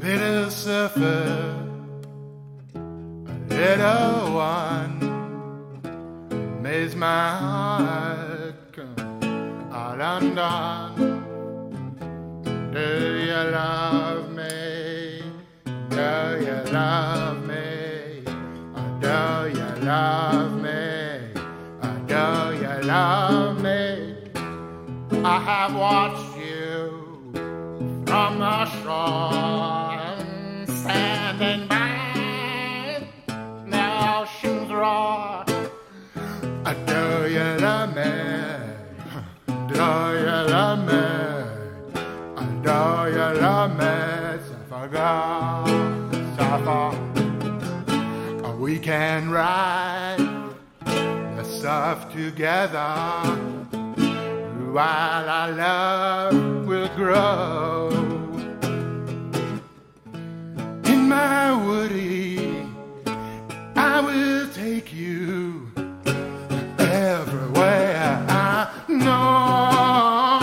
little surfer, a little one, makes my heart come out undone. Do you love me? Do you love me? Do you love me? Do you love me? I have watched you from the shore, standing by the ocean's roar. Do you love me? Do you love me? Do you love me? Suffer, girl, suffer. We can ride the surf together while our love will grow. In my woody, I will take you everywhere I know.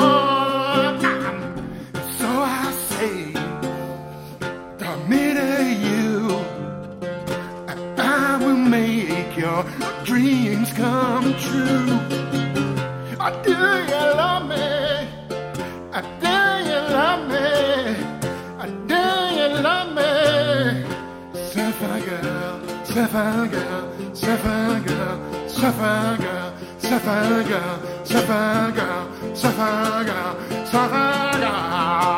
So I say, to me you, I will make your dreams come true. Do you love me? Do you love me? Do you love me? Sapphire girl, sapphire girl, sapphire girl, sapphire girl, sapphire girl, sapphire girl, sapphire girl, sapphire girl.